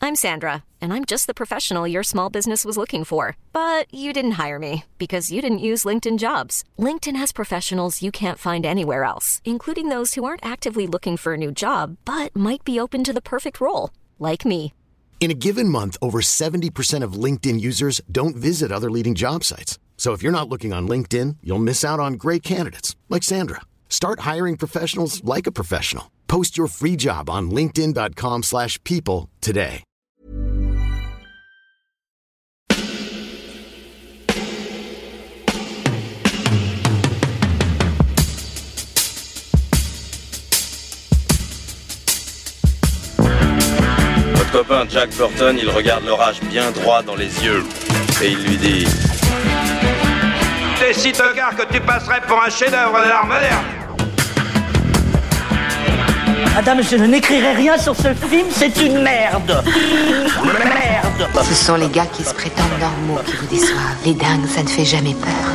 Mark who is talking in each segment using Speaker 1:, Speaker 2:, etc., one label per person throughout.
Speaker 1: I'm Sandra, and I'm just the professional your small business was looking for. But you didn't hire me because you didn't use LinkedIn Jobs. LinkedIn has professionals you can't find anywhere else, including those who aren't actively looking for a new job, but might be open to the perfect role, like me.
Speaker 2: In a given month, over 70% of LinkedIn users don't visit other leading job sites. So if you're not looking on LinkedIn, you'll miss out on great candidates like Sandra. Start hiring professionals like a professional. Post your free job on linkedin.com/people today.
Speaker 3: Votre copain Jack Burton, il regarde l'orage bien droit dans les yeux et il lui dit:
Speaker 4: T'es si tocard que tu passerais pour un chef-d'œuvre de l'art moderne.
Speaker 5: Madame, je n'écrirai rien sur ce film, c'est une merde. Merde.
Speaker 6: Ce sont les gars qui se prétendent normaux qui vous déçoivent. Les dingues, ça ne fait jamais peur.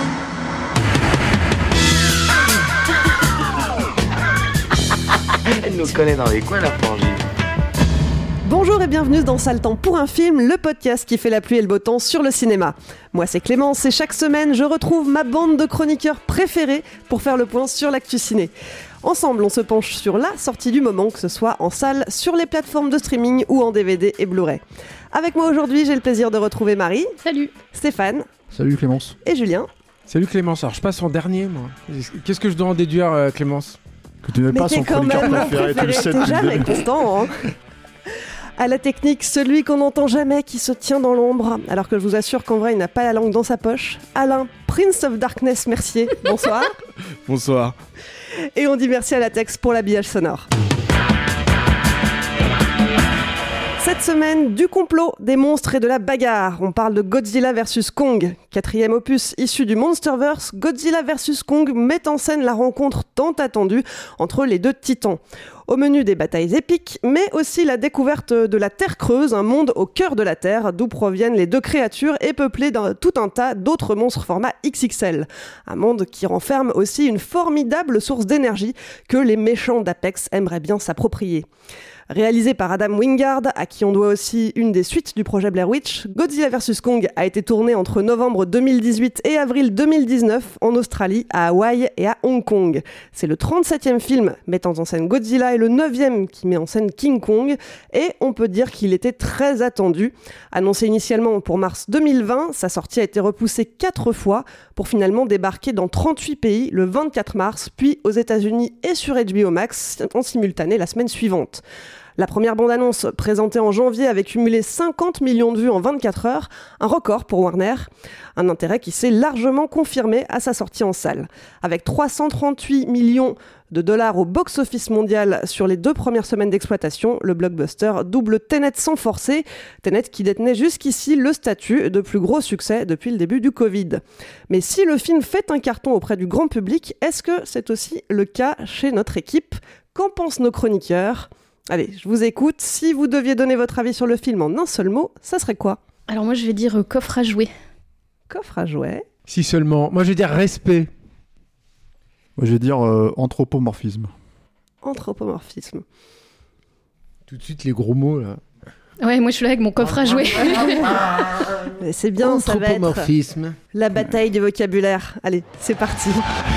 Speaker 7: Elle nous connaît dans les coins, la frangine.
Speaker 8: Bonjour et bienvenue dans Sale Temps pour un film, le podcast qui fait la pluie et le beau temps sur le cinéma. Moi c'est Clémence et chaque semaine je retrouve ma bande de chroniqueurs préférés pour faire le point sur l'actu ciné. Ensemble on se penche sur la sortie du moment, que ce soit en salle, sur les plateformes de streaming ou en DVD et Blu-ray. Avec moi aujourd'hui j'ai le plaisir de retrouver Marie.
Speaker 9: Salut.
Speaker 8: Stéphane.
Speaker 10: Salut Clémence.
Speaker 8: Et Julien.
Speaker 10: Salut Clémence, alors je passe en dernier moi. Qu'est-ce que je dois en déduire Clémence?
Speaker 7: Que tu n'es pas son chroniqueur préféré, tu le sais
Speaker 8: depuis jamais constant, hein. À la technique, celui qu'on n'entend jamais, qui se tient dans l'ombre, alors que je vous assure qu'en vrai, il n'a pas la langue dans sa poche. Alain, Prince of Darkness Mercier, bonsoir.
Speaker 10: Bonsoir.
Speaker 8: Et on dit merci à Latex pour l'habillage sonore. Cette semaine, du complot, des monstres et de la bagarre. On parle de Godzilla vs Kong. 4e opus issu du Monsterverse, Godzilla vs Kong met en scène la rencontre tant attendue entre les deux titans. Au menu des batailles épiques, mais aussi la découverte de la Terre creuse, un monde au cœur de la Terre, d'où proviennent les deux créatures et peuplé d'un tout un tas d'autres monstres format XXL. Un monde qui renferme aussi une formidable source d'énergie que les méchants d'Apex aimeraient bien s'approprier. Réalisé par Adam Wingard, à qui on doit aussi une des suites du projet Blair Witch, Godzilla vs Kong a été tourné entre novembre 2018 et avril 2019 en Australie, à Hawaï et à Hong Kong. C'est le 37e film mettant en scène Godzilla et le 9e qui met en scène King Kong, et on peut dire qu'il était très attendu. Annoncé initialement pour mars 2020, sa sortie a été repoussée 4 fois pour finalement débarquer dans 38 pays le 24 mars, puis aux États-Unis et sur HBO Max en simultané la semaine suivante. La première bande-annonce, présentée en janvier, avait cumulé 50 millions de vues en 24 heures, un record pour Warner, un intérêt qui s'est largement confirmé à sa sortie en salle. Avec 338 millions de dollars au box-office mondial sur les 2 premières semaines d'exploitation, le blockbuster double Tenet sans forcer, Tenet qui détenait jusqu'ici le statut de plus gros succès depuis le début du Covid. Mais si le film fait un carton auprès du grand public, est-ce que c'est aussi le cas chez notre équipe? Qu'en pensent nos chroniqueurs? Allez, je vous écoute. Si vous deviez donner votre avis sur le film en un seul mot, ça serait quoi?
Speaker 9: Alors moi, je vais dire coffre à jouer.
Speaker 8: Coffre à jouer.
Speaker 10: Si seulement. Moi, je vais dire respect.
Speaker 7: Moi, je vais dire anthropomorphisme.
Speaker 8: Anthropomorphisme. Tout
Speaker 10: de suite, les gros mots, là.
Speaker 9: Ouais, moi, je suis là avec mon coffre à jouer.
Speaker 8: C'est bien, ça va être la bataille du vocabulaire. Allez, c'est parti.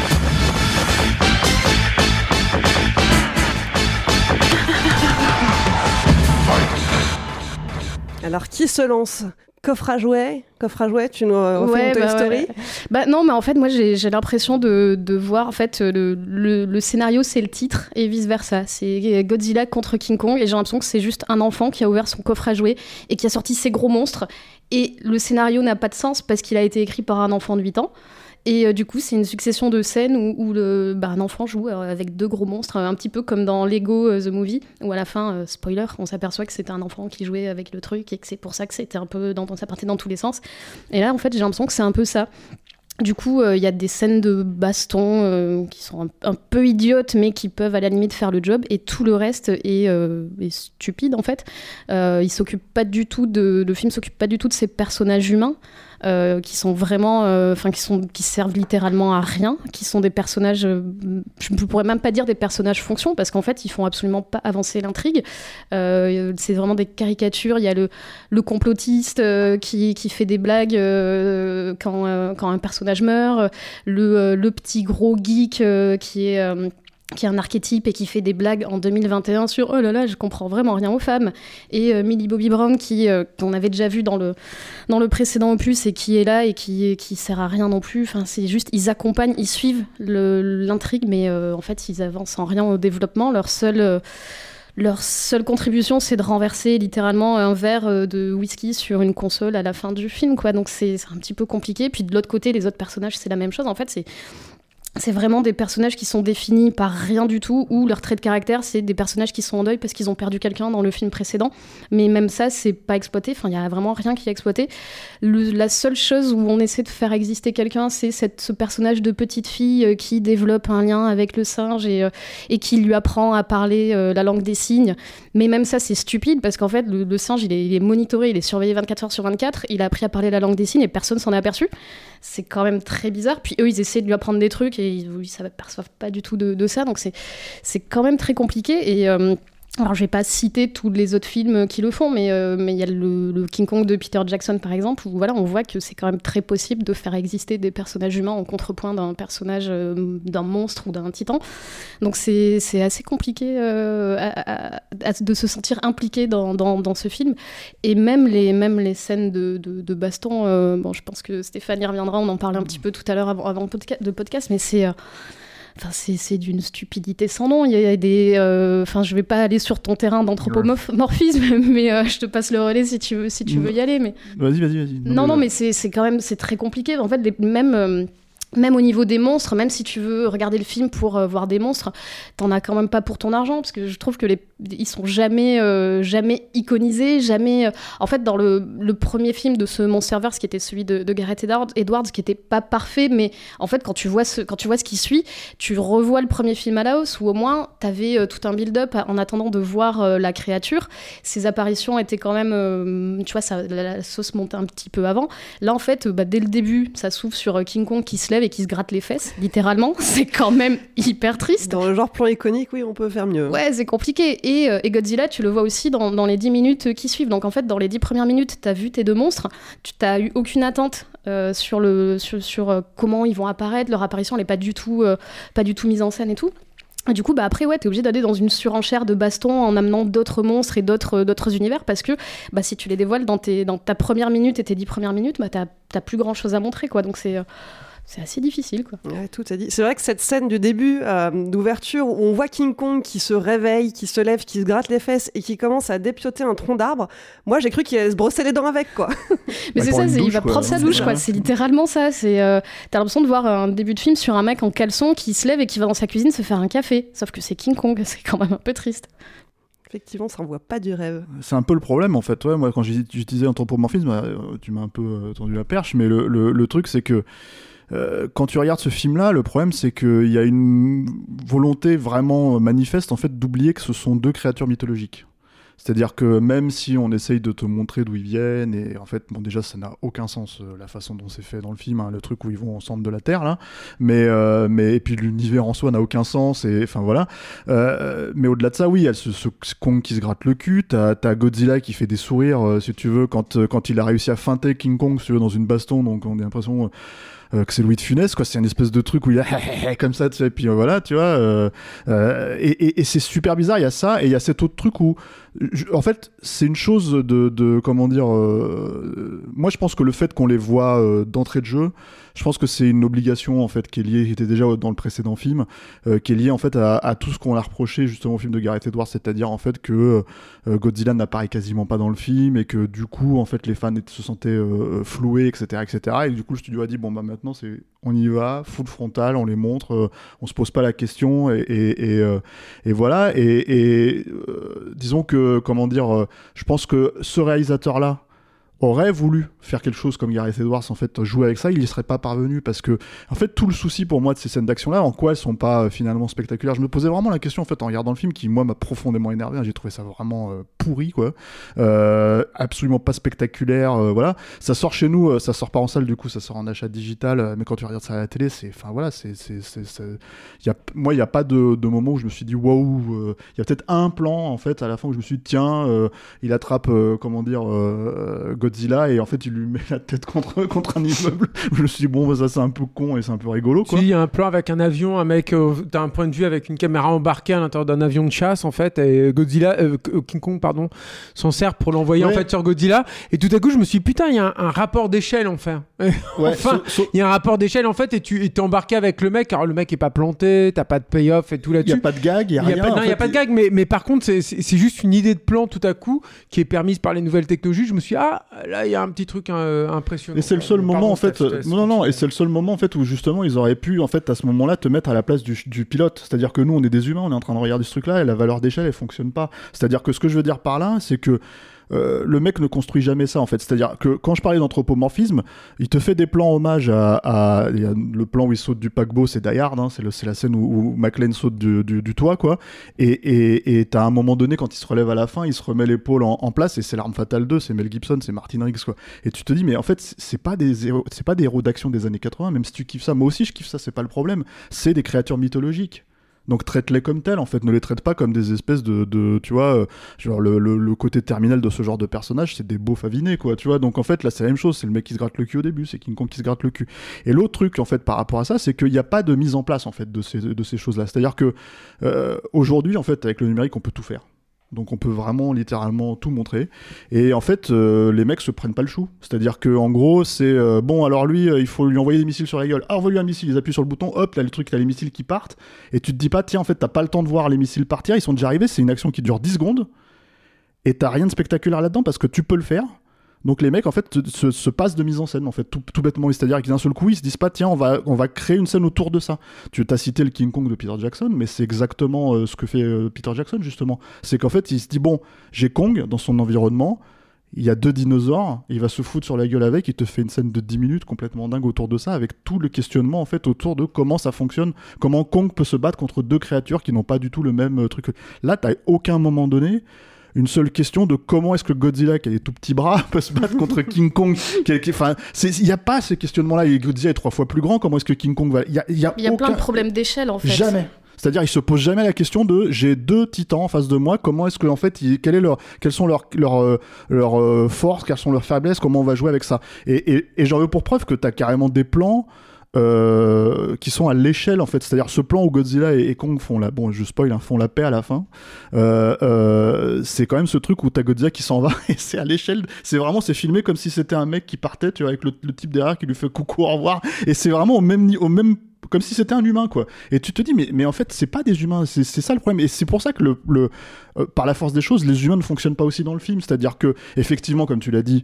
Speaker 8: Alors, qui se lance? Coffre à jouets, tu nous refais une Toy Story?
Speaker 9: Ouais. Bah non, mais en fait, moi, j'ai l'impression de voir, en fait, le scénario, c'est le titre, et vice-versa. C'est Godzilla contre King Kong, et j'ai l'impression que c'est juste un enfant qui a ouvert son coffre à jouets et qui a sorti ses gros monstres. Et le scénario n'a pas de sens parce qu'il a été écrit par un enfant de 8 ans. Et du coup, c'est une succession de scènes où un enfant joue avec 2 gros monstres, un petit peu comme dans Lego The Movie, où à la fin, spoiler, on s'aperçoit que c'était un enfant qui jouait avec le truc et que c'est pour ça que c'était un peu ça partait dans tous les sens. Et là, en fait, j'ai l'impression que c'est un peu ça. Du coup, il y a des scènes de baston qui sont un peu idiotes, mais qui peuvent à la limite faire le job, et tout le reste est stupide en fait. Le film s'occupe pas du tout de ces personnages humains. qui sont vraiment, qui servent littéralement à rien, qui sont des personnages, je ne pourrais même pas dire des personnages fonction, parce qu'en fait, ils font absolument pas avancer l'intrigue. C'est vraiment des caricatures. Il y a le complotiste qui fait des blagues quand un personnage meurt, le petit gros geek qui est un archétype et qui fait des blagues en 2021 sur « Oh là là, je comprends vraiment rien aux femmes ». Et Millie Bobby Brown, qu'on avait déjà vu dans le précédent opus et qui est là et qui sert à rien non plus. Enfin, c'est juste, ils accompagnent, ils suivent l'intrigue, mais en fait, ils avancent en rien au développement. Leur seule contribution, c'est de renverser littéralement un verre de whisky sur une console à la fin du film, quoi. Donc c'est un petit peu compliqué. Puis de l'autre côté, les autres personnages, c'est la même chose. En fait, c'est vraiment des personnages qui sont définis par rien du tout, ou leur trait de caractère, c'est des personnages qui sont en deuil parce qu'ils ont perdu quelqu'un dans le film précédent. Mais même ça, c'est pas exploité. Enfin, il y a vraiment rien qui est exploité. La seule chose où on essaie de faire exister quelqu'un, c'est ce personnage de petite fille qui développe un lien avec le singe et qui lui apprend à parler la langue des signes. Mais même ça, c'est stupide parce qu'en fait, le singe, il est monitoré, il est surveillé 24 heures sur 24. Il a appris à parler la langue des signes et personne s'en est aperçu. C'est quand même très bizarre. Puis eux, ils essaient de lui apprendre des trucs et ils ne s'aperçoivent pas du tout de ça. Donc c'est quand même très compliqué. Et alors, je ne vais pas citer tous les autres films qui le font, mais il y a le King Kong de Peter Jackson, par exemple, où voilà, on voit que c'est quand même très possible de faire exister des personnages humains en contrepoint d'un personnage, d'un monstre ou d'un titan. Donc c'est assez compliqué de se sentir impliqué dans ce film. Et même les scènes de baston, bon, je pense que Stéphane y reviendra, on en parlait un petit peu tout à l'heure avant le podcast, mais c'est d'une stupidité sans nom. Il y a des... je vais pas aller sur ton terrain d'anthropomorphisme, mais je te passe le relais si tu veux y aller. Mais...
Speaker 7: Vas-y.
Speaker 9: Non, mais c'est quand même très compliqué. En fait, même au niveau des monstres, même si tu veux regarder le film pour voir des monstres, t'en as quand même pas pour ton argent, parce que je trouve que ils sont jamais iconisés, jamais... En fait, dans le premier film de ce Monsterverse, qui était celui de Gareth Edwards, qui était pas parfait, mais en fait, quand tu vois ce qui suit, tu revois le premier film à la hausse, où au moins, t'avais tout un build-up en attendant de voir la créature. Ses apparitions étaient quand même... tu vois, la sauce montait un petit peu avant. Là, en fait, dès le début, ça s'ouvre sur King Kong qui se lève et qui se gratte les fesses, littéralement. C'est quand même hyper triste.
Speaker 8: Dans le genre plan iconique, oui, on peut faire mieux.
Speaker 9: Ouais, c'est compliqué. Et Godzilla, tu le vois aussi dans les 10 minutes qui suivent. Donc en fait, dans les 10 premières minutes, t'as vu tes deux monstres, tu t'as eu aucune attente sur comment ils vont apparaître. Leur apparition, elle est pas du tout mise en scène et tout. Et du coup, après, ouais, t'es obligé d'aller dans une surenchère de baston en amenant d'autres monstres et d'autres univers, parce que si tu les dévoiles dans ta première minute et tes 10 premières minutes, t'as plus grand chose à montrer, quoi. Donc c'est assez difficile, quoi.
Speaker 8: Ouais, tout a dit. C'est vrai que cette scène du début d'ouverture où on voit King Kong qui se réveille, qui se lève, qui se gratte les fesses et qui commence à dépioter un tronc d'arbre, moi j'ai cru qu'il allait se brosser les dents avec, quoi.
Speaker 9: Mais c'est ça, il va prendre sa douche, quoi. C'est littéralement ça. T'as l'impression de voir un début de film sur un mec en caleçon qui se lève et qui va dans sa cuisine se faire un café. Sauf que c'est King Kong, c'est quand même un peu triste.
Speaker 8: Effectivement, ça envoie pas du rêve.
Speaker 7: C'est un peu le problème, en fait. Ouais, moi, quand j'utilisais anthropomorphisme, tu m'as un peu tendu la perche, mais le truc, c'est que quand tu regardes ce film-là, le problème, c'est qu'il y a une volonté vraiment manifeste, en fait, d'oublier que ce sont deux créatures mythologiques. C'est-à-dire que même si on essaye de te montrer d'où ils viennent, et en fait, bon, déjà, ça n'a aucun sens, la façon dont c'est fait dans le film, hein, le truc où ils vont au centre de la Terre, là, mais et puis l'univers en soi n'a aucun sens, et enfin voilà. Mais au-delà de ça, oui, il y a ce Kong qui se gratte le cul, t'as Godzilla qui fait des sourires, si tu veux, quand il a réussi à feinter King Kong, si tu veux, dans une baston, donc on a l'impression... que c'est Louis de Funès, quoi. C'est une espèce de truc où il a comme ça, tu sais, et puis voilà, tu vois. Et c'est super bizarre. Il y a ça, et il y a cet autre truc où, en fait, c'est une chose de comment dire. Moi, je pense que le fait qu'on les voit d'entrée de jeu, je pense que c'est une obligation en fait qui était déjà dans le précédent film, qui est liée en fait à tout ce qu'on a reproché justement au film de Gareth Edwards, c'est-à-dire en fait que Godzilla n'apparaît quasiment pas dans le film et que du coup en fait les fans se sentaient floués, etc., etc. Et du coup le studio a dit bon bah maintenant on y va, full frontal, on les montre, on se pose pas la question et voilà et disons que comment dire, je pense que ce réalisateur là aurait voulu faire quelque chose comme Gareth Edwards, en fait, jouer avec ça, il y serait pas parvenu, parce que, en fait, tout le souci pour moi de ces scènes d'action-là, en quoi elles sont pas finalement spectaculaires, je me posais vraiment la question, en fait, en regardant le film, qui, moi, m'a profondément énervé, j'ai trouvé ça vraiment pourri, quoi, absolument pas spectaculaire, voilà, ça sort chez nous, ça sort pas en salle, du coup, ça sort en achat digital, mais quand tu regardes ça à la télé, enfin, voilà, moi, il y a pas de moment où je me suis dit, waouh, il y a peut-être un plan, en fait, à la fin, où je me suis dit, tiens, il attrape, Godzilla, et en fait il lui met la tête contre un immeuble. Je me suis dit bon, ça c'est un peu con et c'est un peu rigolo, quoi.
Speaker 10: Il y a un plan avec un avion, un mec, t'as un point de vue avec une caméra embarquée à l'intérieur d'un avion de chasse, en fait, et King Kong s'en sert pour l'envoyer en fait sur Godzilla, et tout à coup je me suis dit putain, il y a un rapport d'échelle, en fait. Il y a un rapport d'échelle, en fait, et t'es embarqué avec le mec. Alors le mec est pas planté, t'as pas de payoff et tout là-dessus.
Speaker 7: Il y a pas de gag, il y a rien.
Speaker 10: Il y a pas de gag, mais par contre c'est juste une idée de plan tout à coup qui est permise par les nouvelles technologies. Je me suis dit, là il y a un petit truc impressionnant.
Speaker 7: Et c'est le seul moment, en fait, et c'est le seul moment, en fait, où justement ils auraient pu, en fait, à ce moment-là, te mettre à la place du pilote. C'est-à-dire que nous, on est des humains, on est en train de regarder ce truc-là, et la valeur d'échelle, elle fonctionne pas. C'est-à-dire que ce que je veux dire par là, c'est que le mec ne construit jamais ça, en fait. C'est-à-dire que quand je parlais d'anthropomorphisme, il te fait des plans hommage à il y a le plan où il saute du paquebot, c'est Die Hard, hein, c'est la scène où McClane saute du toit, quoi. Et t'as un moment donné, quand il se relève à la fin, il se remet l'épaule en place, et c'est L'Arme Fatale 2, c'est Mel Gibson, c'est Martin Riggs, quoi. Et tu te dis, mais en fait, c'est pas des héros d'action des années 80, même si tu kiffes ça. Moi aussi, je kiffe ça, c'est pas le problème. C'est des créatures mythologiques. Donc traite-les comme telles, en fait, ne les traite pas comme des espèces de tu vois, genre le côté terminal de ce genre de personnage, c'est des beaufs avinés, quoi, tu vois. Donc en fait, là, c'est la même chose, c'est le mec qui se gratte le cul au début, c'est King Kong qui se gratte le cul. Et l'autre truc, en fait, par rapport à ça, c'est qu'il n'y a pas de mise en place, en fait, de ces choses-là. C'est-à-dire que aujourd'hui, en fait, avec le numérique, on peut tout faire. Donc on peut vraiment littéralement tout montrer, et en fait les mecs se prennent pas le chou, c'est-à-dire que en gros c'est bon, alors lui il faut lui envoyer des missiles sur la gueule, envoie-lui un missile, ils appuient sur le bouton, hop, là le truc, t'as les missiles qui partent, et tu te dis pas tiens, en fait t'as pas le temps de voir les missiles partir, ils sont déjà arrivés, c'est une action qui dure 10 secondes et t'as rien de spectaculaire là-dedans parce que tu peux le faire. Donc les mecs en fait se passent de mise en scène, en fait, tout bêtement, c'est-à-dire qu'ils d'un seul coup ils se disent pas tiens, on va créer une scène autour de ça. Tu t'as cité le King Kong de Peter Jackson, mais c'est exactement ce que fait Peter Jackson, justement. C'est qu'en fait il se dit bon, j'ai Kong dans son environnement, il y a 2 dinosaures, il va se foutre sur la gueule avec, il te fait une scène de 10 minutes complètement dingue autour de ça, avec tout le questionnement en fait autour de comment ça fonctionne, comment Kong peut se battre contre 2 créatures qui n'ont pas du tout le même truc. Là t'as aucun moment donné une seule question de comment est-ce que Godzilla, qui a des tout petits bras, peut se battre contre King Kong. Enfin, il n'y a pas ces questionnements-là. Et Godzilla est 3 fois plus grand. Comment est-ce que King Kong va... Il y a
Speaker 9: plein de problèmes d'échelle, en fait.
Speaker 7: Jamais. C'est-à-dire, il se pose jamais la question de j'ai 2 titans en face de moi. Comment est-ce que en fait, quelles sont leurs forces, quelles sont leurs faiblesses, comment on va jouer avec ça. Et j'en veux pour preuve que t'as carrément des plans. Qui sont à l'échelle, en fait, c'est-à-dire ce plan où Godzilla et Kong font je spoil, hein, font la paix à la fin, c'est quand même ce truc où t'as Godzilla qui s'en va et c'est à l'échelle, c'est filmé comme si c'était un mec qui partait, tu vois, avec le type derrière qui lui fait coucou, au revoir, et c'est vraiment au même comme si c'était un humain, quoi. Et tu te dis mais en fait c'est pas des humains, c'est ça le problème. Et c'est pour ça que par la force des choses, les humains ne fonctionnent pas aussi dans le film. C'est-à-dire que effectivement, comme tu l'as dit,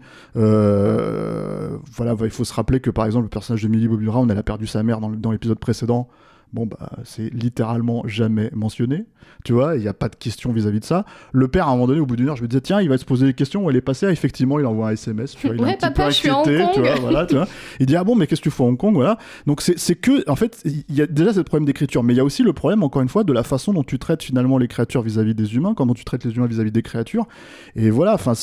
Speaker 7: voilà, il faut se rappeler que par exemple le personnage de Millie Bobby Brown, elle a perdu sa mère dans l'épisode précédent. Bon, c'est littéralement jamais mentionné, tu vois, il n'y a pas de question vis-à-vis de ça. Le père, à un moment donné, au bout d'une heure, je me disais, tiens, il va se poser des questions où elle est passée, effectivement, il envoie un SMS, tu vois, il est un petit peu inquiété, tu vois, voilà, tu vois. Il dit, ah bon, mais qu'est-ce que tu fais à Hong Kong, voilà. Donc c'est que, en fait, il y a déjà ce problème d'écriture, mais il y a aussi le problème, encore une fois, de la façon dont tu traites finalement les créatures vis-à-vis des humains, comment tu traites les humains vis-à-vis des créatures, et voilà, enfin,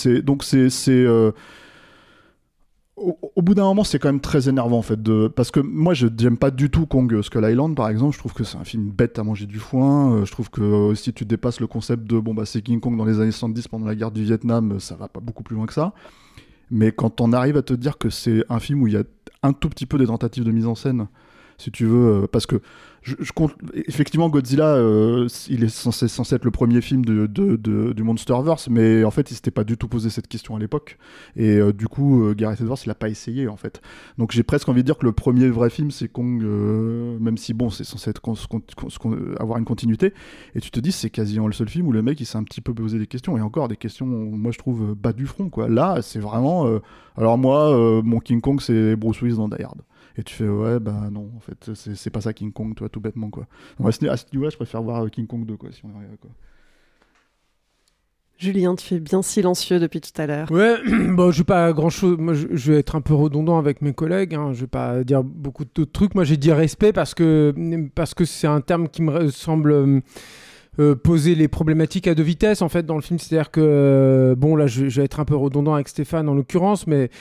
Speaker 7: au bout d'un moment, c'est quand même très énervant, en fait, parce que moi, je n'aime pas du tout Kong Skull Island, par exemple. Je trouve que c'est un film bête à manger du foin. Je trouve que si tu dépasses le concept de c'est King Kong dans les années 70 pendant la guerre du Vietnam, ça va pas beaucoup plus loin que ça. Mais quand on arrive à te dire que c'est un film où il y a un tout petit peu des tentatives de mise en scène, si tu veux, parce que je compte effectivement Godzilla, il est censé être le premier film du Monsterverse, mais en fait il s'était pas du tout posé cette question à l'époque, et du coup Gareth Edwards il a pas essayé, en fait. Donc j'ai presque envie de dire que le premier vrai film c'est Kong, même si bon c'est censé être avoir une continuité, et tu te dis c'est quasiment le seul film où le mec il s'est un petit peu posé des questions, et encore des questions moi je trouve bas du front, quoi. Là c'est vraiment alors moi mon King Kong c'est Bruce Willis dans Die Hard. Et tu fais ouais non, en fait c'est pas ça King Kong, toi, tout bêtement, quoi. Donc, à ce niveau-là je préfère voir King Kong 2, quoi, si on arrive, quoi.
Speaker 8: Julien, tu fais bien silencieux depuis tout à l'heure.
Speaker 10: Ouais, bon, je vais pas grand-chose. Moi, je vais être un peu redondant avec mes collègues. Je vais pas dire beaucoup d'autres trucs. Moi, j'ai dit respect parce que c'est un terme qui me semble poser les problématiques à deux vitesses en fait dans le film. C'est-à-dire que bon, là, je vais être un peu redondant avec Stéphane en l'occurrence, mais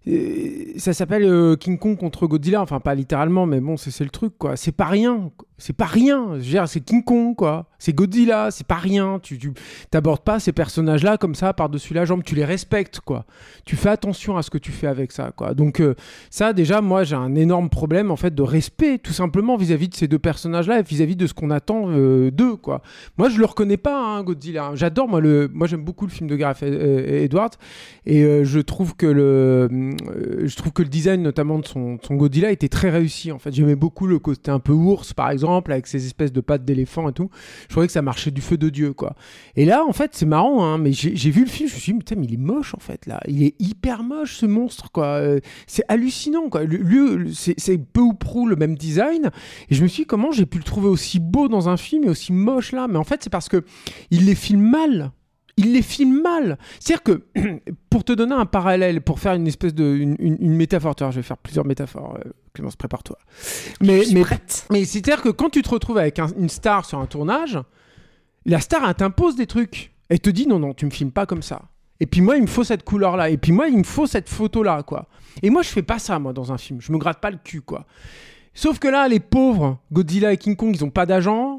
Speaker 10: ça s'appelle King Kong contre Godzilla. Enfin, pas littéralement, mais bon, c'est le truc, quoi. C'est pas rien. C'est pas rien. Je veux dire, c'est King Kong, quoi. C'est Godzilla, c'est pas rien. Tu t'abordes pas ces personnages-là comme ça par-dessus la jambe. Tu les respectes, quoi. Tu fais attention à ce que tu fais avec ça, quoi. Donc ça, déjà, moi, j'ai un énorme problème en fait de respect, tout simplement vis-à-vis de ces deux personnages-là et vis-à-vis de ce qu'on attend d'eux, quoi. Moi, je le reconnais pas, Godzilla. J'adore, moi j'aime beaucoup le film de Gareth Edwards et je trouve que le design, notamment de son Godzilla, était très réussi. En fait, j'aimais beaucoup le côté un peu ours, par exemple, avec ces espèces de pattes d'éléphant et tout. Je trouvais que ça marchait du feu de Dieu, quoi. Et là, en fait, c'est marrant, mais j'ai vu le film, je me suis dit, putain, mais il est moche, en fait, là. Il est hyper moche, ce monstre, quoi. C'est hallucinant, quoi. C'est peu ou prou le même design. Et je me suis dit, comment j'ai pu le trouver aussi beau dans un film et aussi moche, là? Mais en fait, c'est parce que il les filme mal. Il les filme mal. C'est-à-dire que, pour te donner un parallèle, pour faire une espèce de une métaphore, je vais faire plusieurs métaphores, Clémence, prépare-toi. Mais c'est-à-dire que quand tu te retrouves avec une star sur un tournage, la star, elle t'impose des trucs. Elle te dit, non, tu me filmes pas comme ça. Et puis moi, il me faut cette couleur-là. Et puis moi, il me faut cette photo-là, quoi. Et moi, je fais pas ça, moi, dans un film. Je me gratte pas le cul, quoi. Sauf que là, les pauvres, Godzilla et King Kong, ils ont pas d'agent.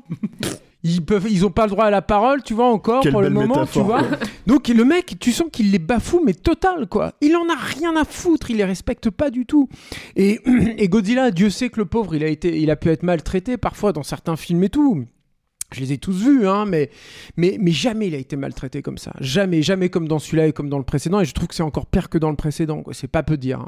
Speaker 10: Ils ont pas le droit à la parole, tu vois, encore. Quelle pour le moment, métaphore, tu vois. Donc le mec, tu sens qu'il les bafoue, mais total, quoi. Il en a rien à foutre, il les respecte pas du tout. Et Godzilla, Dieu sait que le pauvre, il a pu être maltraité parfois dans certains films et tout. Je les ai tous vus, mais jamais il a été maltraité comme ça. Jamais comme dans celui-là et comme dans le précédent. Et je trouve que c'est encore pire que dans le précédent, quoi. C'est pas peu dire.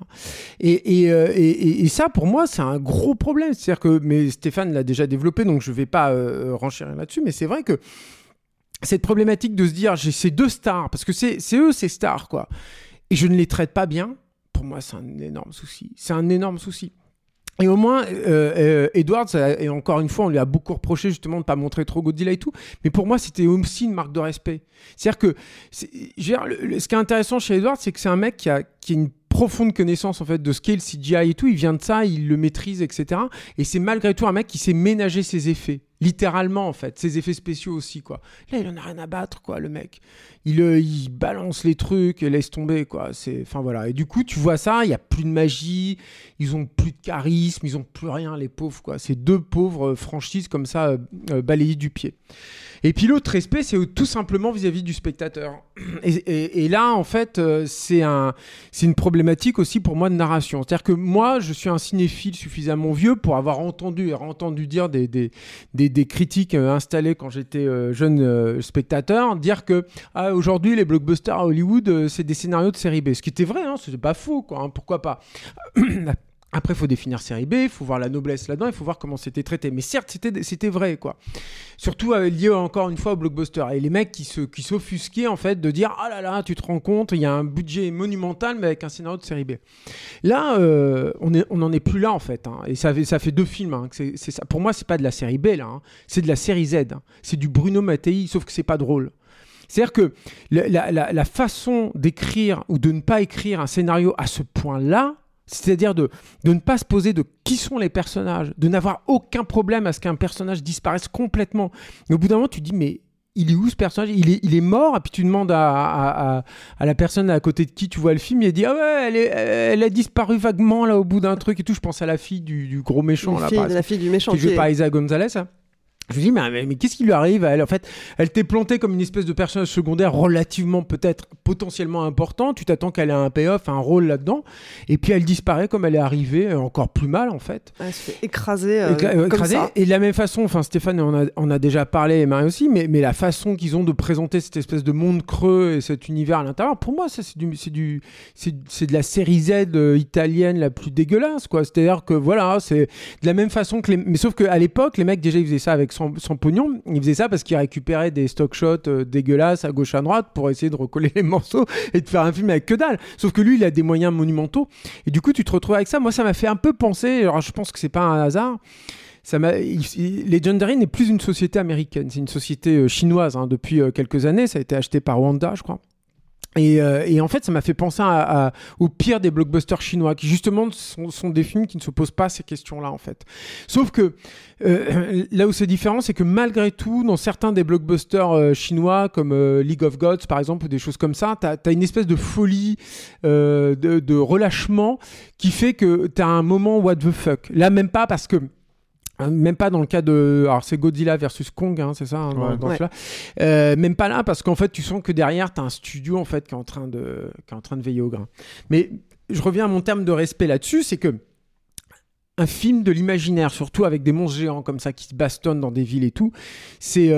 Speaker 10: Et ça, pour moi, c'est un gros problème. C'est-à-dire que, mais Stéphane l'a déjà développé, donc je vais pas renchérir là-dessus. Mais c'est vrai que cette problématique de se dire, j'ai ces deux stars, parce que c'est eux ces stars, quoi. Et je ne les traite pas bien. Pour moi, c'est un énorme souci. C'est un énorme souci. Et au moins, Edwards, et encore une fois, on lui a beaucoup reproché justement de ne pas montrer trop Godzilla et tout, mais pour moi, c'était aussi une marque de respect. C'est-à-dire que, ce qui est intéressant chez Edwards, c'est que c'est un mec qui a une profonde connaissance en fait de scale, CGI et tout, il vient de ça, il le maîtrise, etc. Et c'est malgré tout un mec qui sait ménager ses effets, littéralement en fait, ses effets spéciaux aussi, quoi. Là, il en a rien à battre, quoi, le mec. Il balance les trucs et laisse tomber, quoi. Enfin voilà. Et du coup, tu vois ça, il n'y a plus de magie, ils ont plus de charisme, ils ont plus rien, les pauvres, quoi. C'est deux pauvres franchises comme ça, balayées du pied. Et puis l'autre respect, c'est tout simplement vis-à-vis du spectateur. Et là, en fait, c'est une problématique aussi pour moi de narration. C'est-à-dire que moi, je suis un cinéphile suffisamment vieux pour avoir entendu dire des critiques installées quand j'étais jeune spectateur, dire que aujourd'hui, les blockbusters à Hollywood, c'est des scénarios de série B. Ce qui était vrai, c'est pas faux, quoi. Pourquoi pas. Après, il faut définir série B, il faut voir la noblesse là-dedans, il faut voir comment c'était traité. Mais certes, c'était vrai, quoi. Surtout lié encore une fois au blockbuster. Et les mecs qui s'offusquaient, en fait, de dire « Ah là là, tu te rends compte, il y a un budget monumental, mais avec un scénario de série B. » Là, on n'en est plus là, en fait. Et ça fait 2 films. C'est ça. Pour moi, c'est pas de la série B, là. C'est de la série Z. C'est du Bruno Mattei, sauf que c'est pas drôle. C'est-à-dire que la façon d'écrire ou de ne pas écrire un scénario à ce point-là, c'est-à-dire de ne pas se poser de qui sont les personnages, de n'avoir aucun problème à ce qu'un personnage disparaisse complètement. Et au bout d'un moment, tu te dis, mais il est où ce personnage ? Il est mort, et puis tu demandes à la personne à côté de qui tu vois le film, et elle dit, ah ouais, elle a disparu vaguement là au bout d'un truc et tout. Je pense à la fille du gros méchant.
Speaker 8: La fille du méchant.
Speaker 10: Qui est jouée par Isa Gonzalez. Je me dis, mais qu'est-ce qui lui arrive à elle ? En fait, elle t'est plantée comme une espèce de personnage secondaire relativement, peut-être, potentiellement important. Tu t'attends qu'elle ait un payoff, un rôle là-dedans. Et puis, elle disparaît comme elle est arrivée, encore plus mal, en fait.
Speaker 8: Elle se fait écraser comme ça. Et
Speaker 10: de la même façon, enfin, Stéphane on a déjà parlé, et Marie aussi, mais la façon qu'ils ont de présenter cette espèce de monde creux et cet univers à l'intérieur, pour moi, ça, c'est de la série Z italienne la plus dégueulasse, quoi. C'est-à-dire que, voilà, c'est de la même façon que mais sauf qu'à l'époque, les mecs, déjà, ils faisaient ça avec son pognon, il faisait ça parce qu'il récupérait des stock shots dégueulasses à gauche à droite pour essayer de recoller les morceaux et de faire un film avec que dalle. Sauf que lui, il a des moyens monumentaux et du coup, tu te retrouves avec ça. Moi, ça m'a fait un peu penser, alors je pense que c'est pas un hasard, Legendary n'est plus une société américaine, c'est une société chinoise depuis quelques années. Ça a été acheté par Wanda, je crois. Et en fait, ça m'a fait penser au pire des blockbusters chinois, qui justement sont des films qui ne se posent pas ces questions-là, en fait. Sauf que là où c'est différent, c'est que malgré tout, dans certains des blockbusters chinois, comme League of Gods, par exemple, ou des choses comme ça, t'as une espèce de folie, de relâchement, qui fait que t'as un moment what the fuck. Là, même pas parce que même pas dans le cas de... Alors, c'est Godzilla versus Kong, c'est ça, dans celui-là. Même pas là, parce qu'en fait, tu sens que derrière, t'as un studio, en fait, qui est en train de veiller au grain. Mais je reviens à mon terme de respect là-dessus, c'est que un film de l'imaginaire, surtout avec des monstres géants comme ça, qui se bastonnent dans des villes et tout, c'est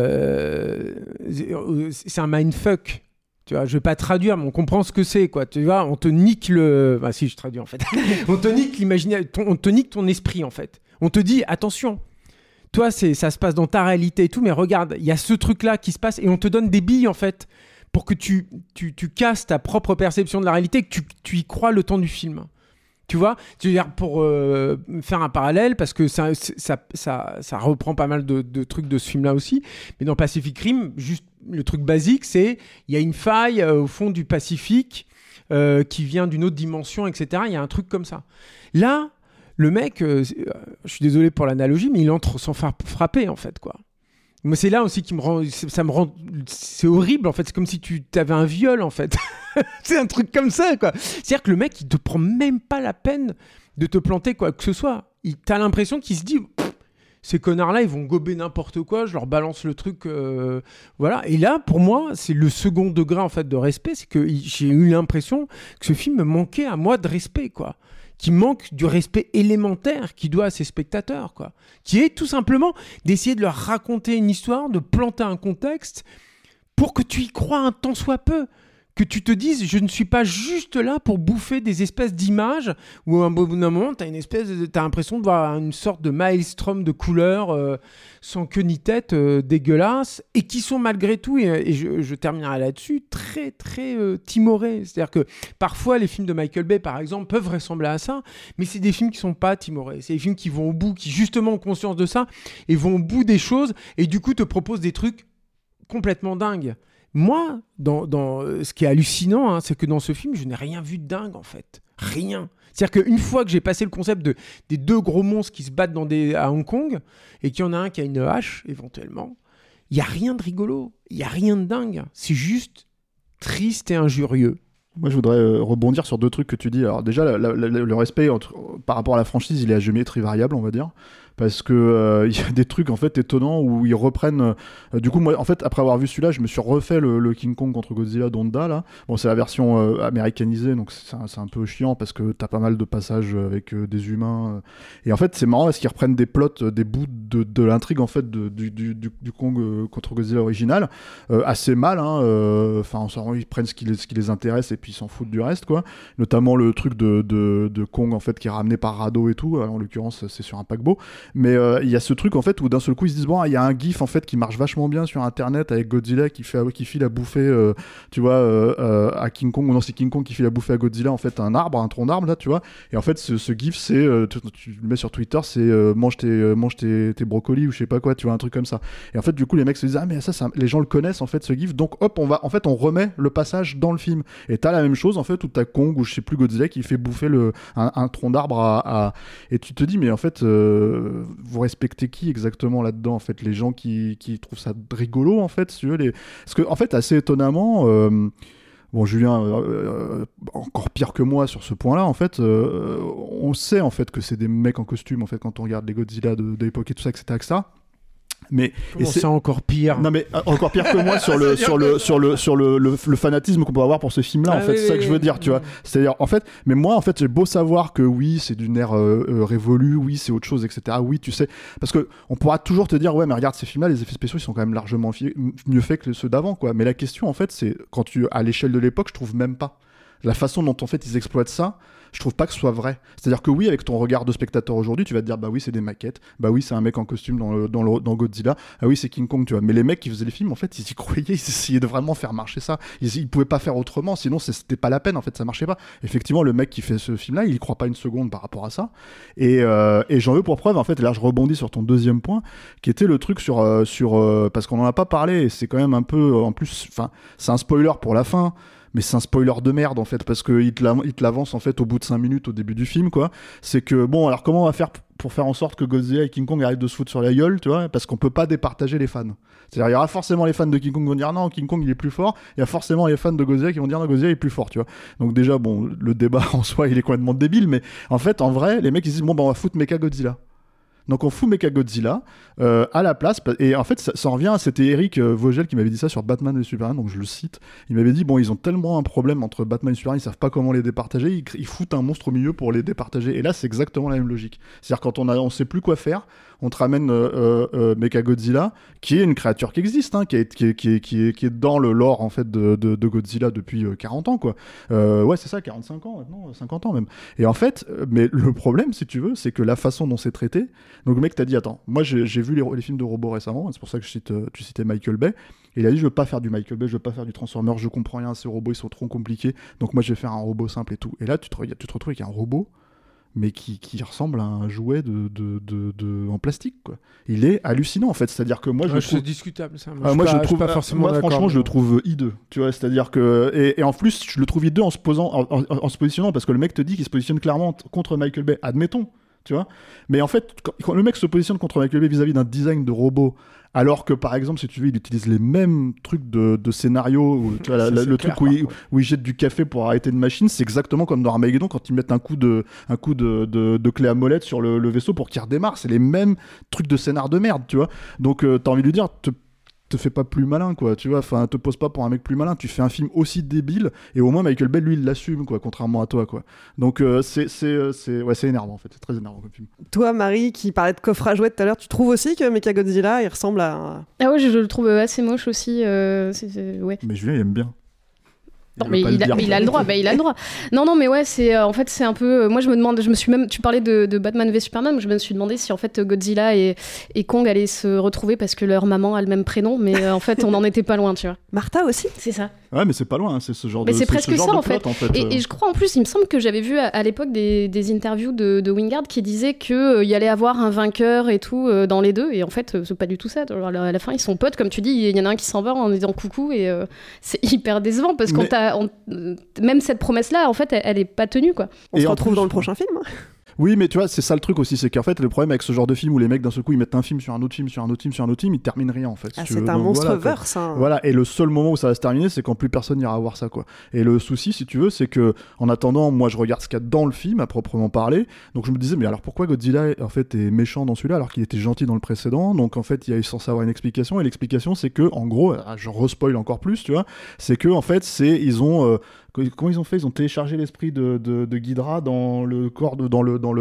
Speaker 10: un mindfuck. Tu vois, je vais pas traduire, mais on comprend ce que c'est, quoi. Tu vois, on te nique le... Bah si, je traduis, en fait. On te nique l'imaginaire, on te nique ton esprit, en fait. On te dit, attention, toi, ça se passe dans ta réalité et tout, mais regarde, il y a ce truc-là qui se passe et on te donne des billes, en fait, pour que tu casses ta propre perception de la réalité et que tu y crois le temps du film. Tu vois, pour faire un parallèle, parce que ça reprend pas mal de trucs de ce film-là aussi, mais dans Pacific Rim, juste le truc basique, c'est il y a une faille au fond du Pacifique qui vient d'une autre dimension, etc. Il y a un truc comme ça. Là, le mec, je suis désolé pour l'analogie, mais il entre sans frapper, en fait, quoi. Mais c'est là aussi qui me rend... C'est horrible, en fait. C'est comme si tu avais un viol, en fait. C'est un truc comme ça, quoi. C'est-à-dire que le mec, il te prend même pas la peine de te planter quoi que ce soit. T'as l'impression qu'il se dit... Ces connards-là, ils vont gober n'importe quoi, je leur balance le truc, voilà. Et là, pour moi, c'est le second degré, en fait, de respect. C'est que j'ai eu l'impression que ce film me manquait à moi de respect, quoi. Qui manque du respect élémentaire qu'il doit à ses spectateurs, quoi. Qui est tout simplement d'essayer de leur raconter une histoire, de planter un contexte pour que tu y crois un tant soit peu. Que tu te dises, je ne suis pas juste là pour bouffer des espèces d'images où à un moment, t'as l'impression de voir une sorte de maelstrom de couleurs sans queue ni tête, dégueulasses, et qui sont malgré tout, et je terminerai là-dessus, très très timorés. C'est-à-dire que parfois les films de Michael Bay, par exemple, peuvent ressembler à ça, mais c'est des films qui sont pas timorés. C'est des films qui vont au bout, qui justement ont conscience de ça, et vont au bout des choses, et du coup te proposent des trucs complètement dingues. Moi, dans ce qui est hallucinant, c'est que dans ce film, je n'ai rien vu de dingue, en fait. Rien. C'est-à-dire qu'une fois que j'ai passé le concept des deux gros monstres qui se battent à Hong Kong, et qu'il y en a un qui a une hache, éventuellement, il n'y a rien de rigolo. Il n'y a rien de dingue. C'est juste triste et injurieux.
Speaker 7: Moi, je voudrais rebondir sur deux trucs que tu dis. Alors déjà, le respect par rapport à la franchise, il est à géométrie variable, on va dire. Parce que y a des trucs en fait étonnants où ils reprennent. Du coup, moi, en fait, après avoir vu celui-là, je me suis refait le King Kong contre Godzilla d'Honda là. Bon, c'est la version américanisée, donc c'est un peu chiant parce que t'as pas mal de passages avec des humains. Et en fait, c'est marrant parce qu'ils reprennent des plots, des bouts de l'intrigue en fait du Kong contre Godzilla original, assez mal. Enfin, ils prennent ce qui les intéresse et puis ils s'en foutent du reste, quoi. Notamment le truc de Kong en fait qui est ramené par radeau et tout. Alors, en l'occurrence, c'est sur un paquebot. Mais il y a ce truc en fait où d'un seul coup ils se disent bon, il y a un gif en fait qui marche vachement bien sur internet avec Godzilla qui file à bouffer tu vois à King Kong, ou non, c'est King Kong qui file à bouffer à Godzilla en fait un tronc d'arbre là, tu vois. Et en fait ce gif c'est tu le mets sur Twitter, c'est mange tes brocolis ou je sais pas quoi, tu vois, un truc comme ça. Et en fait du coup les mecs se disent ah mais ça les gens le connaissent en fait ce gif, donc hop on remet le passage dans le film. Et t'as la même chose en fait où t'as Kong ou je sais plus Godzilla qui fait bouffer un tronc d'arbre et tu te dis mais en fait vous respectez qui exactement là-dedans en fait, les gens qui trouvent ça rigolo en fait, parce que en fait assez étonnamment bon, Julien encore pire que moi sur ce point-là en fait, on sait en fait que c'est des mecs en costume en fait quand on regarde les Godzilla de l'époque et tout ça, etc. Mais
Speaker 10: c'est encore pire.
Speaker 7: Non mais encore pire que moi sur le fanatisme qu'on peut avoir pour ce film-là en fait, c'est ça que je veux dire, tu vois. C'est-à-dire en fait, mais moi en fait j'ai beau savoir que oui c'est d'une ère révolue, oui c'est autre chose, etc. Oui tu sais, parce que on pourra toujours te dire ouais mais regarde ces films-là, les effets spéciaux ils sont quand même largement mieux faits que ceux d'avant, quoi. Mais la question en fait c'est quand à l'échelle de l'époque je trouve même pas. la façon dont en fait ils exploitent ça, je trouve pas que ce soit vrai. C'est-à-dire que oui, avec ton regard de spectateur aujourd'hui, tu vas te dire bah oui, c'est des maquettes, bah oui, c'est un mec en costume dans Godzilla, ah oui, c'est King Kong, tu vois. Mais les mecs qui faisaient les films, en fait, ils y croyaient, ils essayaient de vraiment faire marcher ça. Ils pouvaient pas faire autrement, sinon c'était pas la peine, en fait, ça marchait pas. Effectivement, le mec qui fait ce film-là, il y croit pas une seconde par rapport à ça. Et j'en veux pour preuve, en fait, et là je rebondis sur ton deuxième point, qui était le truc sur parce qu'on en a pas parlé, et c'est quand même un peu, en plus, enfin, c'est un spoiler pour la fin. Mais c'est un spoiler de merde en fait, parce qu'il te l'avance en fait au bout de 5 minutes au début du film, quoi. C'est que bon, alors comment on va faire pour faire en sorte que Godzilla et King Kong arrêtent de se foutre sur la gueule, tu vois, parce qu'on peut pas départager les fans. C'est-à-dire il y aura forcément les fans de King Kong qui vont dire non, King Kong il est plus fort, il y a forcément les fans de Godzilla qui vont dire non, Godzilla il est plus fort, tu vois. Donc déjà bon, le débat en soi il est complètement débile, mais en fait en vrai les mecs ils disent bon bah on va foutre Mechagodzilla. Donc on fout Mechagodzilla à la place, et en fait ça en revient, c'était Eric Vogel qui m'avait dit ça sur Batman et Superman, donc je le cite, il m'avait dit bon ils ont tellement un problème entre Batman et Superman, ils savent pas comment les départager, ils foutent un monstre au milieu pour les départager, et là c'est exactement la même logique, c'est-à-dire quand on sait plus quoi faire, on te ramène Mechagodzilla, qui est une créature qui existe, hein, qui est dans le lore en fait de Godzilla depuis 40 ans quoi. Ouais c'est ça, 45 ans maintenant, 50 ans même. Et en fait, mais le problème si tu veux, c'est que la façon dont c'est traité, donc le mec t'a dit attends, moi j'ai vu les films de robots récemment, c'est pour ça que tu citais Michael Bay, et il a dit je veux pas faire du Michael Bay, je veux pas faire du Transformers, je comprends rien, ces robots ils sont trop compliqués, donc moi je vais faire un robot simple et tout. Et là tu te retrouves avec un robot mais qui ressemble à un jouet en plastique quoi. Il est hallucinant en fait, c'est-à-dire que moi je trouve
Speaker 10: c'est discutable ça.
Speaker 7: Moi je trouve pas forcément franchement je le trouve hideux, tu vois, c'est-à-dire que et en plus je le trouve hideux en se positionnant, parce que le mec te dit qu'il se positionne clairement contre Michael Bay, admettons, tu vois, mais en fait quand le mec se positionne contre Michael Bay vis-à-vis d'un design de robot, alors que par exemple si tu veux il utilise les mêmes trucs de scénario où, tu vois, le truc où il jette du café pour arrêter une machine, c'est exactement comme dans Armageddon quand ils mettent un coup de clé à molette sur le vaisseau pour qu'il redémarre, c'est les mêmes trucs de scénar de merde, tu vois. Donc t'as envie de lui dire te fais pas plus malin quoi, tu vois, enfin te pose pas pour un mec plus malin, tu fais un film aussi débile et au moins Michael Bay lui il l'assume quoi, contrairement à toi quoi. Donc c'est énervant en fait, c'est très énervant comme film.
Speaker 8: Toi Marie qui parlait de coffre à jouets tout à l'heure, tu trouves aussi que Mechagodzilla il ressemble à...
Speaker 9: Ah ouais, je le trouve assez moche aussi, ouais.
Speaker 7: Mais Julien il aime bien.
Speaker 9: Non, mais il a le droit, il a le droit. Non, mais ouais, en fait, c'est un peu. Moi, je me demande, tu parlais de Batman v Superman, je me suis demandé si en fait Godzilla et Kong allaient se retrouver parce que leur maman a le même prénom, mais en fait, on n'en était pas loin, tu vois.
Speaker 8: Martha aussi.
Speaker 9: C'est ça.
Speaker 7: Ouais, mais c'est pas loin, hein, c'est ce genre
Speaker 9: mais
Speaker 7: de.
Speaker 9: Mais c'est presque ça en fait.
Speaker 7: Plot,
Speaker 9: et je crois en plus, il me semble que j'avais vu à l'époque des interviews de Wingard qui disaient qu'il y allait avoir un vainqueur et tout dans les deux, et en fait, c'est pas du tout ça. Alors, à la fin, ils sont potes, comme tu dis, il y en a un qui s'en va en disant coucou, et c'est hyper décevant parce même cette promesse-là, en fait, elle est pas tenue, quoi.
Speaker 8: On se retrouve dans le prochain film.
Speaker 7: Oui, mais tu vois, c'est ça le truc aussi, c'est qu'en fait, le problème avec ce genre de film où les mecs d'un seul coup ils mettent un film sur un autre film, sur un autre film, sur un autre film, ils terminent rien en fait.
Speaker 8: Ah, c'est un monstre-verse.
Speaker 7: Voilà, et le seul moment où ça va se terminer, c'est quand plus personne n'ira voir ça, quoi. Et le souci, si tu veux, c'est que en attendant, moi je regarde ce qu'il y a dans le film à proprement parler, donc je me disais, mais alors pourquoi Godzilla en fait est méchant dans celui-là alors qu'il était gentil dans le précédent? Donc en fait, il y a eu censé avoir une explication, et l'explication c'est que, en gros, je respoil encore plus, tu vois, c'est que en fait, ils ont. Comment ils ont fait? Ils ont téléchargé l'esprit de Ghidra dans le corps de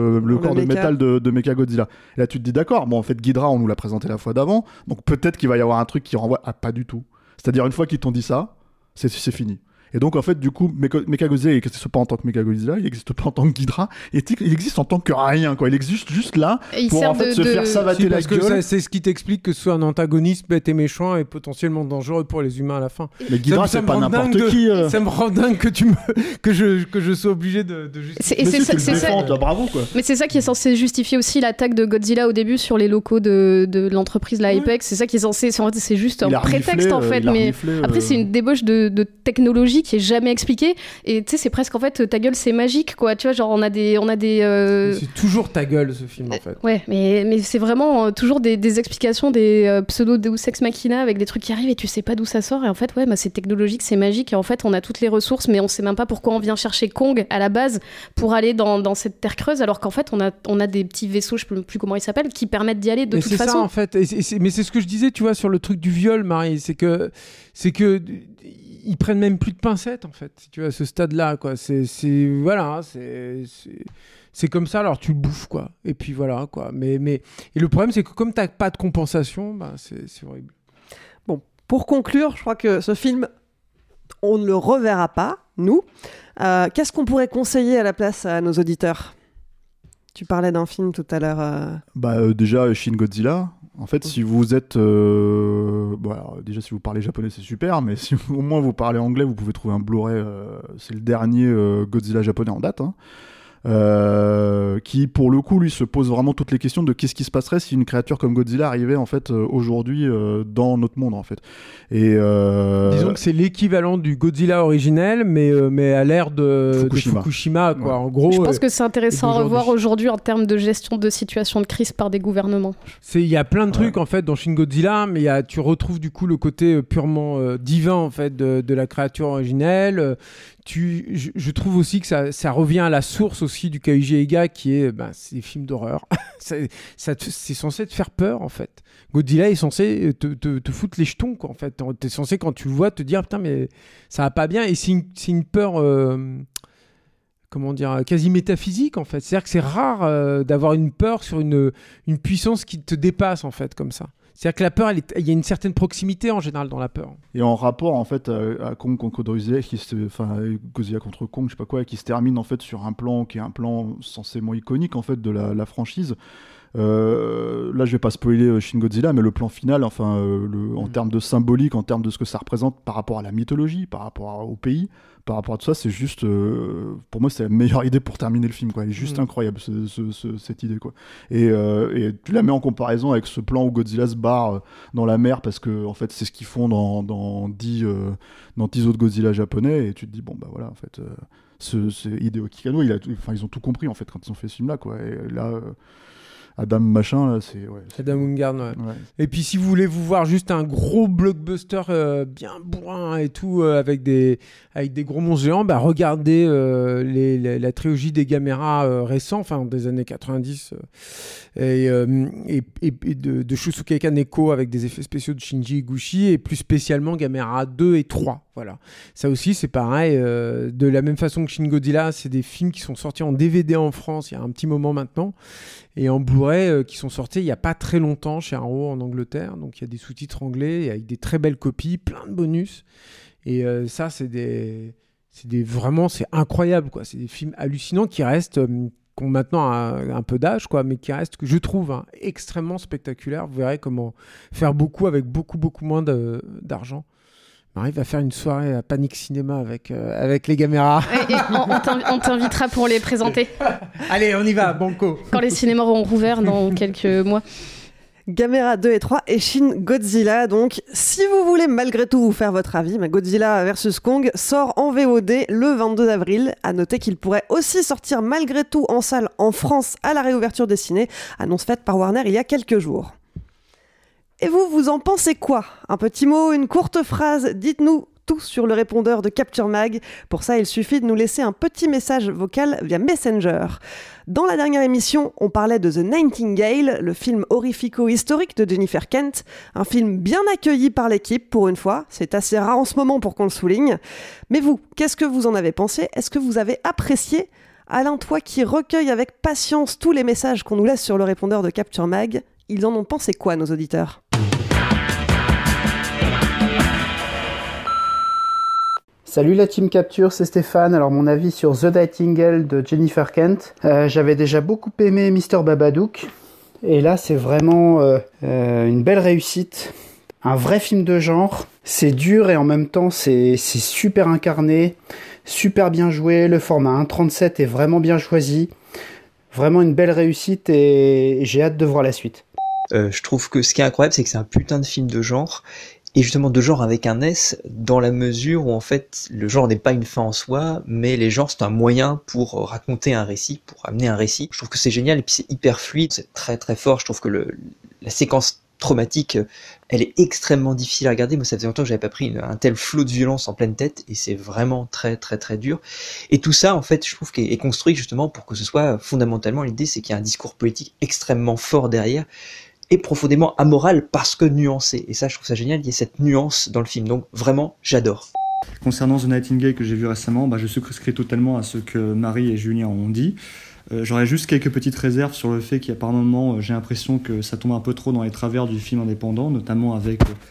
Speaker 7: métal de Mechagodzilla. Et là, tu te dis d'accord, bon, en fait, Ghidra, on nous l'a présenté la fois d'avant, donc peut-être qu'il va y avoir un truc qui renvoie à pas du tout. C'est-à-dire, une fois qu'ils t'ont dit ça, c'est fini. Et donc, en fait, du coup, Mechagodzilla, il n'existe pas en tant que Mechagodzilla, il n'existe pas en tant que Ghidra, il existe en tant que rien, quoi. Il existe juste là pour en fait se faire savater la gueule.
Speaker 10: Que c'est ce qui t'explique que ce soit un antagoniste bête et méchant et potentiellement dangereux pour les humains à la fin.
Speaker 7: Mais Ghidra, c'est pas n'importe qui.
Speaker 10: Ça me rend dingue que je sois obligé de justifier.
Speaker 9: C'est ça.
Speaker 7: Bravo, quoi.
Speaker 9: Mais c'est ça qui est censé justifier aussi l'attaque de Godzilla au début sur les locaux de l'entreprise, la Apex. C'est ça qui est censé. C'est juste un prétexte, en fait. Mais après, c'est une débauche de technologie qui est jamais expliqué, et tu sais, c'est presque en fait ta gueule c'est magique, quoi, tu vois, genre on a des
Speaker 10: c'est toujours ta gueule ce film en fait.
Speaker 9: Ouais, mais c'est vraiment toujours des explications, des pseudo Deus Ex Machina avec des trucs qui arrivent et tu sais pas d'où ça sort, et en fait c'est technologique, c'est magique, et en fait on a toutes les ressources, mais on sait même pas pourquoi on vient chercher Kong à la base pour aller dans cette terre creuse, alors qu'en fait on a des petits vaisseaux, je sais plus comment ils s'appellent, qui permettent d'y aller de toute façon. C'est ça en fait,
Speaker 10: mais c'est ce que je disais, tu vois, sur le truc du viol, Marie, c'est que ils prennent même plus de pincettes en fait, si tu vois, à ce stade-là, quoi. Voilà, c'est comme ça, alors tu le bouffes, quoi. Et puis voilà, quoi. Mais et le problème, c'est que comme t'as pas de compensation, bah c'est horrible.
Speaker 8: Bon, pour conclure, je crois que ce film On ne le reverra pas, nous. Qu'est-ce qu'on pourrait conseiller à la place à nos auditeurs ? Tu parlais d'un film tout à l'heure.
Speaker 7: Déjà, Shin Godzilla. En fait, si vous êtes... alors, déjà, si vous parlez japonais, c'est super, mais si au moins vous parlez anglais, vous pouvez trouver un Blu-ray. C'est le dernier Godzilla japonais en date. Qui, pour le coup, lui, se pose vraiment toutes les questions de qu'est-ce qui se passerait si une créature comme Godzilla arrivait, en fait, aujourd'hui, dans notre monde, en fait. Et
Speaker 10: disons que c'est l'équivalent du Godzilla originel, mais à l'ère de Fukushima, quoi. Ouais. En gros,
Speaker 9: je pense que c'est intéressant à revoir aujourd'hui en termes de gestion de situation de crise par des gouvernements.
Speaker 10: Il y a plein de trucs, en fait, dans Shin Godzilla, mais tu retrouves, du coup, le côté purement divin, en fait, de la créature originelle. Je trouve aussi que ça revient à la source aussi du Kaiji Eiga, qui est c'est des films d'horreur. c'est censé te faire peur, en fait. Godzilla est censé te foutre les jetons, quoi, en fait. T'es censé, quand tu le vois, te dire putain, mais ça va pas bien. Et c'est une peur quasi métaphysique, en fait. C'est-à-dire que c'est rare d'avoir une peur sur une puissance qui te dépasse, en fait, comme ça. C'est-à-dire que la peur, il y a une certaine proximité en général dans la peur.
Speaker 7: Et en rapport en fait à Kong contre Godzilla, Godzilla contre Kong, je sais pas quoi, qui se termine en fait sur un plan qui est un plan censément iconique en fait de la franchise. Là, je vais pas spoiler Shin Godzilla, mais le plan final, en termes de symbolique, en termes de ce que ça représente par rapport à la mythologie, par rapport au pays, par rapport à tout ça, c'est juste, pour moi, c'est la meilleure idée pour terminer le film, quoi. Elle est juste incroyable, cette idée, quoi. Et tu la mets en comparaison avec ce plan où Godzilla se barre dans la mer, parce que, en fait, c'est ce qu'ils font dans 10 autres Godzilla japonais, et tu te dis, bon, bah voilà, en fait, c'est Hideo Kikano, ils ont tout compris, en fait, quand ils ont fait ce film-là, quoi. Et là... Adam machin là, c'est
Speaker 10: Adam Wingard, ouais. Et puis si vous voulez vous voir juste un gros blockbuster bien bourrin et tout avec des gros monstres géants, regardez la trilogie des Gamera récents, des années 90 et de Shusuke Kaneko avec des effets spéciaux de Shinji Higuchi, et plus spécialement Gamera 2 et 3. Voilà. Ça aussi c'est pareil, de la même façon que Shin Godzilla, c'est des films qui sont sortis en DVD en France il y a un petit moment maintenant, et en Blu-ray qui sont sortis il n'y a pas très longtemps chez Arrow en Angleterre. Donc il y a des sous-titres anglais avec des très belles copies, plein de bonus. Et ça, vraiment, c'est incroyable, quoi. C'est des films hallucinants qui restent, qui ont maintenant un peu d'âge, quoi, mais qui restent, que je trouve, extrêmement spectaculaires. Vous verrez comment faire beaucoup avec beaucoup, beaucoup moins d'argent. On arrive à faire une soirée à Panic Cinéma avec les Gamera.
Speaker 9: Et on t'invitera pour les présenter.
Speaker 10: Allez, on y va, banco.
Speaker 9: Quand les cinémas auront rouvert dans quelques mois.
Speaker 8: Gamera 2 et 3 et Shin Godzilla. Donc, si vous voulez malgré tout vous faire votre avis, Godzilla vs Kong sort en VOD le 22 avril. À noter qu'il pourrait aussi sortir malgré tout en salle en France à la réouverture des ciné, annonce faite par Warner il y a quelques jours. Et vous en pensez quoi ? Un petit mot, une courte phrase, dites-nous tout sur le répondeur de Capture Mag. Pour ça, il suffit de nous laisser un petit message vocal via Messenger. Dans la dernière émission, on parlait de The Nightingale, le film horrifico-historique de Jennifer Kent. Un film bien accueilli par l'équipe, pour une fois. C'est assez rare en ce moment pour qu'on le souligne. Mais vous, qu'est-ce que vous en avez pensé ? Est-ce que vous avez apprécié ? Alain, toi qui recueilles avec patience tous les messages qu'on nous laisse sur le répondeur de Capture Mag, ils en ont pensé quoi, nos auditeurs ?
Speaker 11: Salut la team Capture, c'est Stéphane. Alors mon avis sur The Nightingale de Jennifer Kent. J'avais déjà beaucoup aimé Mr Babadook. Et là c'est vraiment une belle réussite. Un vrai film de genre. C'est dur et en même temps c'est super incarné. Super bien joué. Le format 1.37 est vraiment bien choisi. Vraiment une belle réussite et j'ai hâte de voir la suite.
Speaker 12: Je trouve que ce qui est incroyable, c'est que c'est un putain de film de genre. Et justement de genre avec un S, dans la mesure où en fait le genre n'est pas une fin en soi, mais les genres c'est un moyen pour raconter un récit, pour amener un récit. Je trouve que c'est génial et puis c'est hyper fluide, c'est très très fort. Je trouve que la séquence traumatique, elle est extrêmement difficile à regarder. Moi ça faisait longtemps que j'avais pas pris un tel flot de violence en pleine tête et c'est vraiment très très très dur. Et tout ça en fait je trouve qu'est construit justement pour que ce soit fondamentalement, l'idée c'est qu'il y a un discours politique extrêmement fort derrière, et profondément amoral parce que nuancé. Et ça, je trouve ça génial, il y a cette nuance dans le film. Donc vraiment, j'adore.
Speaker 13: Concernant The Nightingale que j'ai vu récemment, je souscris totalement à ce que Marie et Julien ont dit. J'aurais juste quelques petites réserves sur le fait qu'il y a par moments, j'ai l'impression que ça tombe un peu trop dans les travers du film indépendant, notamment avec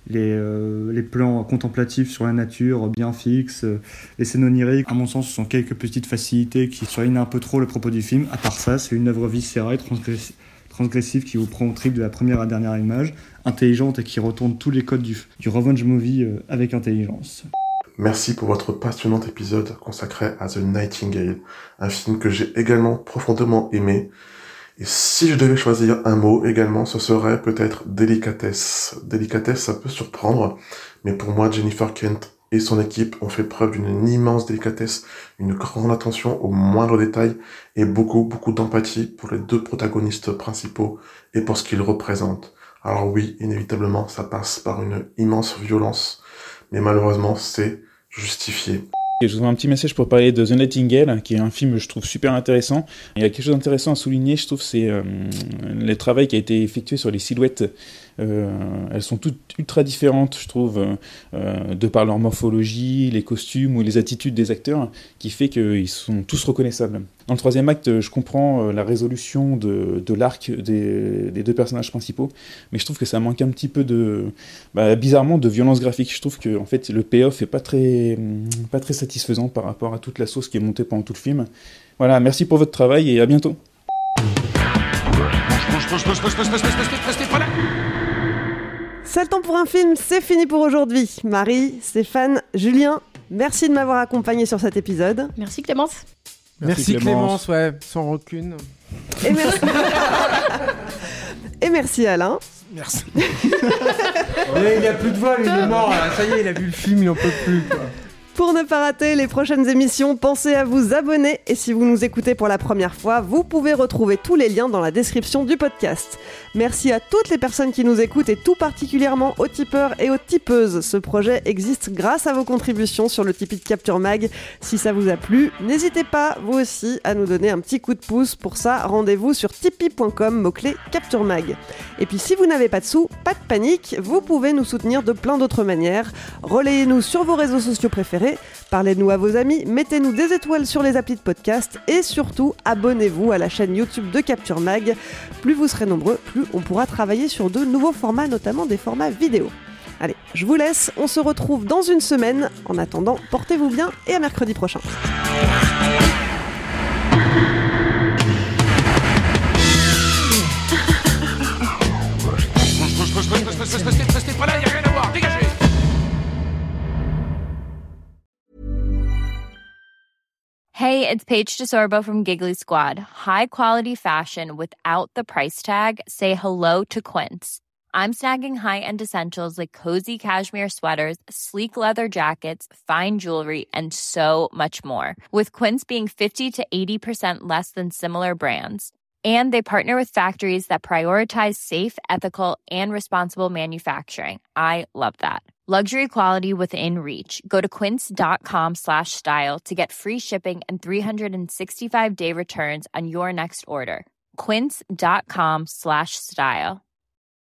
Speaker 13: les plans contemplatifs sur la nature bien fixes, les scènes oniriques. À mon sens, ce sont quelques petites facilités qui surlignent un peu trop le propos du film. À part ça, c'est une œuvre viscérale, transgressive qui vous prend au trip de la première à la dernière image, intelligente et qui retourne tous les codes du revenge movie avec intelligence.
Speaker 14: Merci pour votre passionnant épisode consacré à The Nightingale, un film que j'ai également profondément aimé. Et si je devais choisir un mot également, ce serait peut-être délicatesse. Délicatesse, ça peut surprendre, mais pour moi, Jennifer Kent et son équipe ont fait preuve d'une immense délicatesse, une grande attention aux moindres détails et beaucoup d'empathie pour les deux protagonistes principaux et pour ce qu'ils représentent. Alors oui, inévitablement, ça passe par une immense violence, mais malheureusement, c'est justifié.
Speaker 15: Et je vous donne un petit message pour parler de The Nightingale, qui est un film que je trouve super intéressant. Il y a quelque chose d'intéressant à souligner, je trouve, c'est le travail qui a été effectué sur les silhouettes. Elles sont toutes ultra différentes, je trouve, de par leur morphologie, les costumes ou les attitudes des acteurs, qui fait qu'ils sont tous reconnaissables. Dans le troisième acte, je comprends la résolution de l'arc des deux personnages principaux, mais je trouve que ça manque un petit peu bizarrement, de violence graphique. Je trouve que en fait, le payoff est pas très satisfaisant par rapport à toute la sauce qui est montée pendant tout le film. Voilà, merci pour votre travail et à bientôt.
Speaker 8: C'est le temps pour un film, c'est fini pour aujourd'hui. Marie, Stéphane, Julien, merci de m'avoir accompagné sur cet épisode.
Speaker 9: Merci Clémence.
Speaker 10: Merci Clémence, ouais, sans rancune.
Speaker 8: Et merci. Et merci Alain.
Speaker 10: Merci. Il n'y a plus de voix, lui, il est mort. Là. Ça y est, il a vu le film, il n'en peut plus. Quoi.
Speaker 8: Pour ne pas rater les prochaines émissions, pensez à vous abonner. Et si vous nous écoutez pour la première fois, vous pouvez retrouver tous les liens dans la description du podcast. Merci à toutes les personnes qui nous écoutent et tout particulièrement aux tipeurs et aux tipeuses. Ce projet existe grâce à vos contributions sur le Tipeee de Capture Mag. Si ça vous a plu, n'hésitez pas, vous aussi, à nous donner un petit coup de pouce. Pour ça, rendez-vous sur tipeee.com, mot-clé Capture Mag. Et puis si vous n'avez pas de sous, pas de panique, vous pouvez nous soutenir de plein d'autres manières. Relayez-nous sur vos réseaux sociaux préférés. Parlez-nous à vos amis, mettez-nous des étoiles sur les applis de podcast et surtout abonnez-vous à la chaîne YouTube de Capture Mag. Plus vous serez nombreux, plus on pourra travailler sur de nouveaux formats, notamment des formats vidéo. Allez, je vous laisse, on se retrouve dans une semaine. En attendant, portez-vous bien et à mercredi prochain.
Speaker 4: Restez pas là, y'a rien à voir, dégagez!
Speaker 16: Hey, it's Paige DeSorbo from Giggly Squad. High quality fashion without the price tag. Say hello to Quince. I'm snagging high-end essentials like cozy cashmere sweaters, sleek leather jackets, fine jewelry, and so much more. With Quince being 50 to 80% less than similar brands. And they partner with factories that prioritize safe, ethical, and responsible manufacturing. I love that. Luxury quality within reach. Go to quince.com/style to get free shipping and 365-day returns on your next order. Quince.com/style.